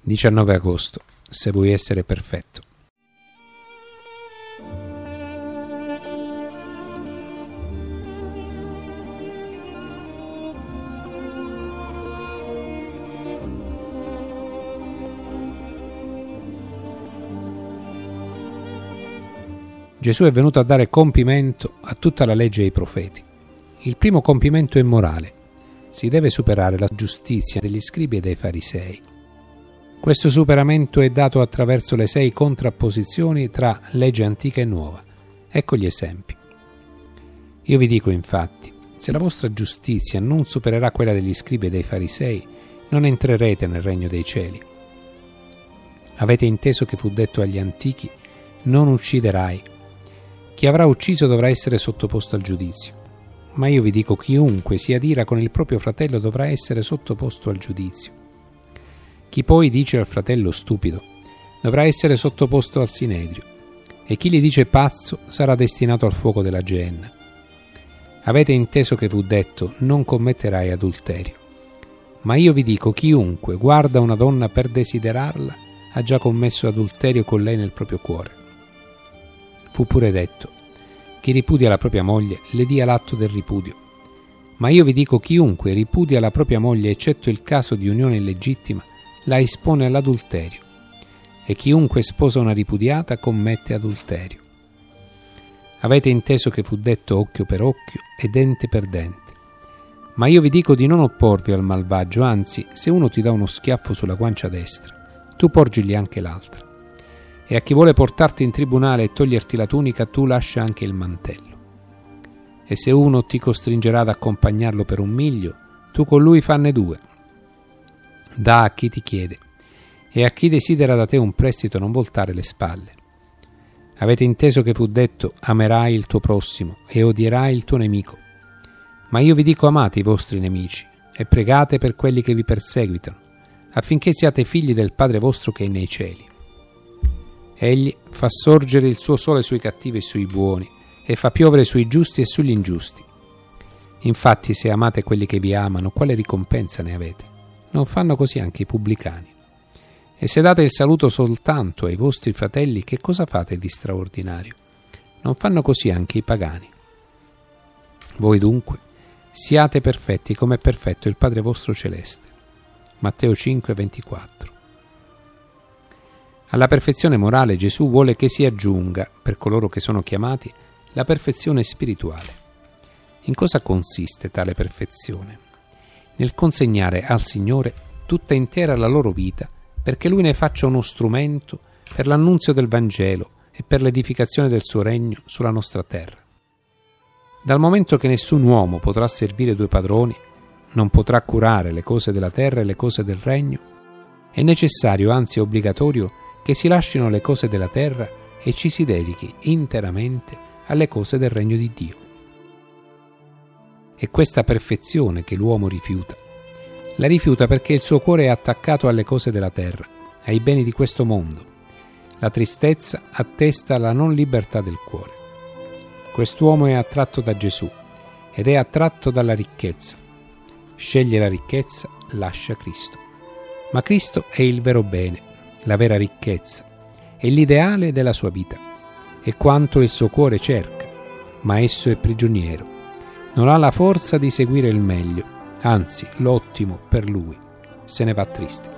19 agosto. Se vuoi essere perfetto. Gesù è venuto a dare compimento a tutta la legge e ai profeti. Il primo compimento è morale. Si deve superare la giustizia degli scribi e dei farisei. Questo superamento è dato attraverso le 6 contrapposizioni tra legge antica e nuova. Ecco gli esempi. Io vi dico infatti, se la vostra giustizia non supererà quella degli scribi e dei farisei, non entrerete nel regno dei cieli. Avete inteso che fu detto agli antichi: non ucciderai. Chi avrà ucciso dovrà essere sottoposto al giudizio. Ma io vi dico, chiunque si adira con il proprio fratello dovrà essere sottoposto al giudizio. Chi poi dice al fratello stupido dovrà essere sottoposto al sinedrio, e chi gli dice pazzo sarà destinato al fuoco della Geenna. Avete inteso che fu detto: non commetterai adulterio. Ma io vi dico, chiunque guarda una donna per desiderarla ha già commesso adulterio con lei nel proprio cuore. Fu pure detto: chi ripudia la propria moglie le dia l'atto del ripudio. Ma io vi dico, chiunque ripudia la propria moglie eccetto il caso di unione illegittima la espone all'adulterio, e chiunque sposa una ripudiata commette adulterio. Avete inteso che fu detto occhio per occhio e dente per dente. Ma io vi dico di non opporvi al malvagio, anzi, se uno ti dà uno schiaffo sulla guancia destra, tu porgigli anche l'altra. E a chi vuole portarti in tribunale e toglierti la tunica, tu lascia anche il mantello. E se uno ti costringerà ad accompagnarlo per 1 miglio, tu con lui fanne 2. Dà a chi ti chiede, e a chi desidera da te un prestito non voltare le spalle. Avete inteso che fu detto: amerai il tuo prossimo e odierai il tuo nemico. Ma io vi dico: amate i vostri nemici e pregate per quelli che vi perseguitano, affinché siate figli del Padre vostro che è nei cieli. Egli fa sorgere il suo sole sui cattivi e sui buoni, e fa piovere sui giusti e sugli ingiusti. Infatti, se amate quelli che vi amano, quale ricompensa ne avete? Non fanno così anche i pubblicani? E se date il saluto soltanto ai vostri fratelli, che cosa fate di straordinario? Non fanno così anche i pagani? Voi dunque siate perfetti come è perfetto il Padre vostro celeste. Matteo 5,24. Alla perfezione morale Gesù vuole che si aggiunga, per coloro che sono chiamati, la perfezione spirituale. In cosa consiste tale perfezione? Nel consegnare al Signore tutta intera la loro vita, perché Lui ne faccia uno strumento per l'annunzio del Vangelo e per l'edificazione del suo regno sulla nostra terra. Dal momento che nessun uomo potrà servire 2 padroni, non potrà curare le cose della terra e le cose del regno, è necessario, anzi obbligatorio, che si lascino le cose della terra e ci si dedichi interamente alle cose del regno di Dio. È questa perfezione che l'uomo rifiuta. La rifiuta perché il suo cuore è attaccato alle cose della terra, ai beni di questo mondo. La tristezza attesta la non libertà del cuore. Quest'uomo è attratto da Gesù ed è attratto dalla ricchezza. Sceglie la ricchezza, lascia Cristo. Ma Cristo è il vero bene, la vera ricchezza, è l'ideale della sua vita, è quanto il suo cuore cerca, ma esso è prigioniero, non ha la forza di seguire il meglio, anzi l'ottimo per lui, se ne va triste.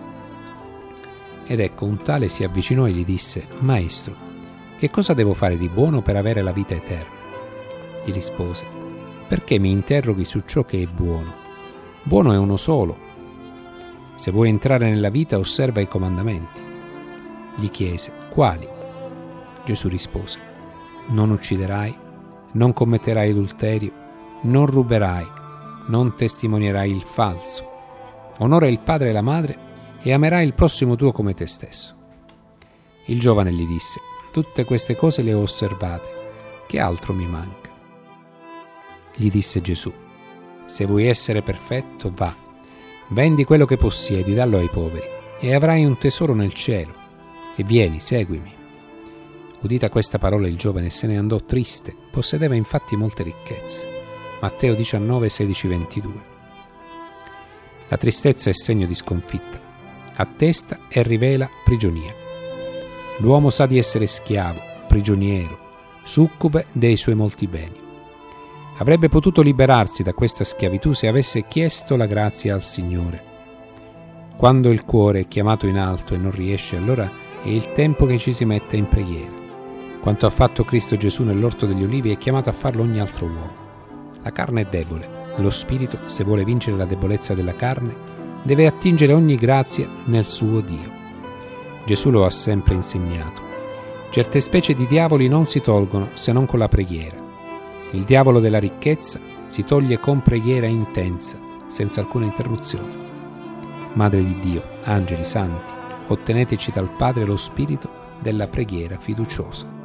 Ed ecco, un tale si avvicinò e gli disse: Maestro, che cosa devo fare di buono per avere la vita eterna? Gli rispose: perché mi interroghi su ciò che è buono? Buono è uno solo. Se vuoi entrare nella vita, osserva i comandamenti. Gli chiese: quali? Gesù rispose: non ucciderai, non commetterai adulterio, non ruberai, non testimonierai il falso, onora il padre e la madre e amerai il prossimo tuo come te stesso. Il giovane gli disse: tutte queste cose le ho osservate, che altro mi manca? Gli disse Gesù: se vuoi essere perfetto, va. Vendi quello che possiedi, dallo ai poveri, e avrai un tesoro nel cielo. E vieni, seguimi. Udita questa parola il giovane se ne andò triste, possedeva infatti molte ricchezze. Matteo 19, 16, 22. La tristezza è segno di sconfitta. attesta e rivela prigionia. L'uomo sa di essere schiavo, prigioniero, succube dei suoi molti beni. Avrebbe potuto liberarsi da questa schiavitù se avesse chiesto la grazia al Signore. Quando il cuore è chiamato in alto e non riesce, allora è il tempo che ci si mette in preghiera. Quanto ha fatto Cristo Gesù nell'Orto degli Ulivi è chiamato a farlo ogni altro uomo. La carne è debole, lo spirito, se vuole vincere la debolezza della carne, deve attingere ogni grazia nel suo Dio. Gesù lo ha sempre insegnato. Certe specie di diavoli non si tolgono se non con la preghiera. Il diavolo della ricchezza si toglie con preghiera intensa, senza alcuna interruzione. Madre di Dio, angeli santi, otteneteci dal Padre lo spirito della preghiera fiduciosa.